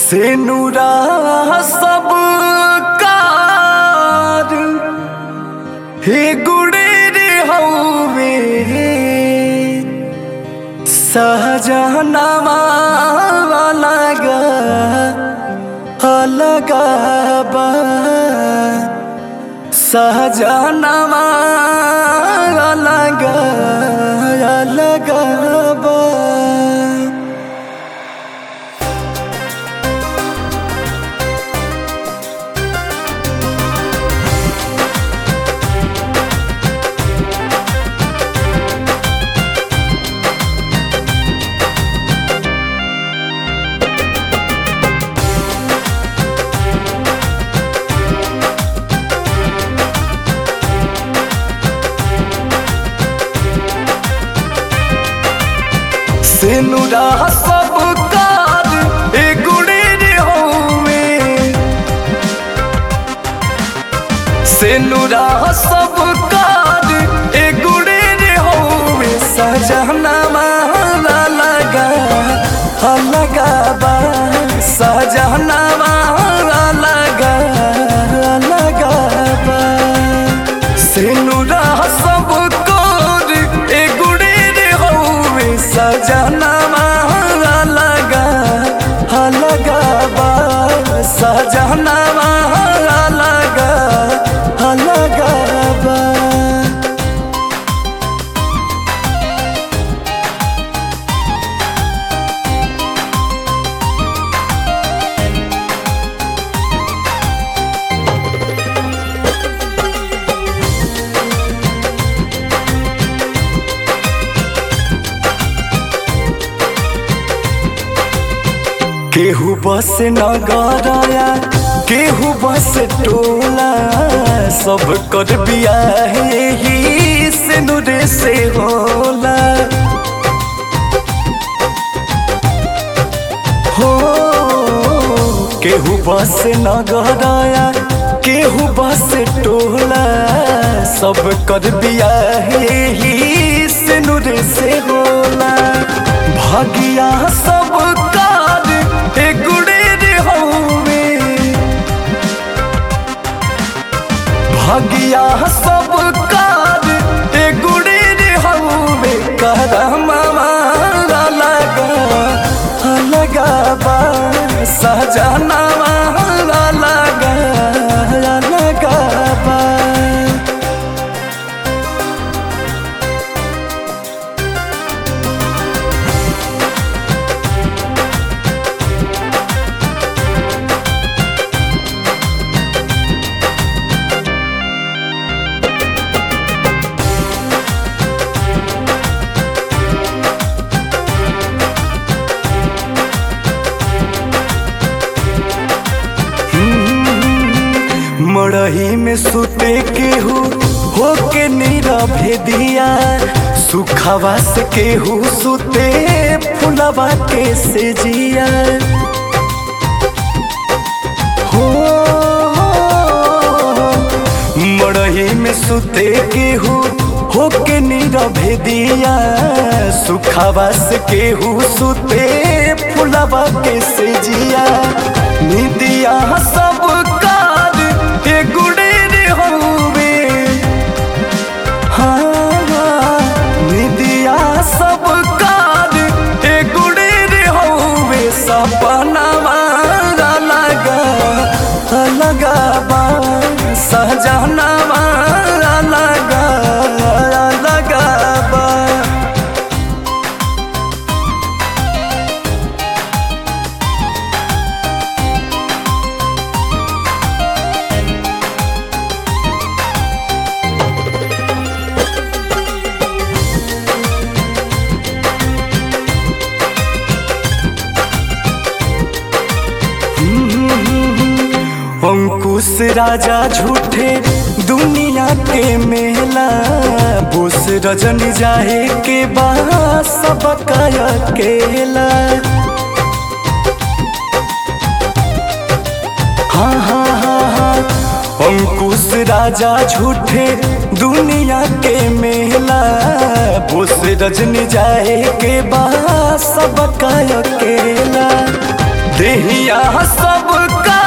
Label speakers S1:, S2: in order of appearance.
S1: से नूरा सब कार हे गुड़ेर हवे सहजनवा अलग अलग बा सहजनवा अलग अलग बा। से नूरा सब कार ए गुड़ेर होवे से नूरा सब कार ए गुड़ेर होवे सहजनवा अलग अलग बा सहजनवा अलग अलग बा। से नूरा सब कार ए गुड़ेर होवे सहजनवा अलग अलग बा सहजनवा अलग अलग बा। केहू बस नगरया केहू बस टोला सब कर बियाह ही से नूरे से होला हो। केहू बस नगरया केहू बस टोला सब कर बियाह ही से नूरे से होला भागिया सब कार ए गुड़ेर होवे भागिया सब कार ए गुड़ेर होवे करमवा अलग अलग बा सहजनवा अलग अलग बा। मड़ही में सुते केहू होके नीरवे दिया सुखवा से केहू सुते फुलवा के से जिया हो। मड़ही में सुते केहू होके नीरवे दिया सुखवा से केहू सुते फुलवा के से जिया निदिया सब कार ए गुड़ेर होवे हाँ निदिया सब कार ए गुड़ेर होवे सपनवा अलग अलग बा सहजनवा अलग अलग बा। अंकुश राजा झूठे दुनिया के मेला बोस रजनी जाए के बा सबका अकेला हाँ हाँ हाँ हाँ अंकुश राजा झूठे दुनिया के मेला बोस रजनी जाए के बा सबका अकेला देहिया सब का